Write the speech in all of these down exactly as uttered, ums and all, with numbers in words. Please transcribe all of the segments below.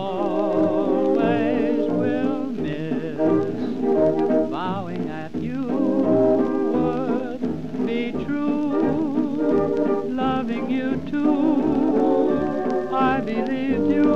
always will miss, vowing that you would be true, loving you too. I believed you.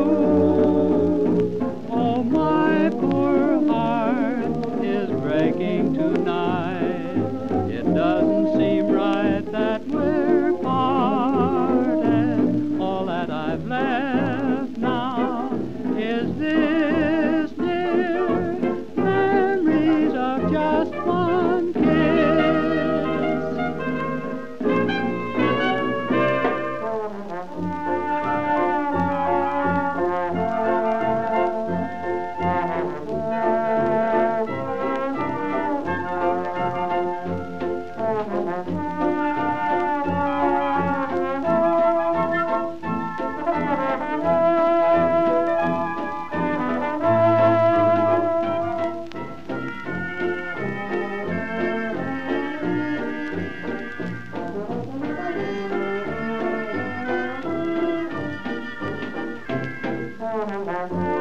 Oh, my poor heart is breaking tonight. It doesn't seem right that we're parted. All that I've left now is this, dear, memories of just one kiss. Thank you.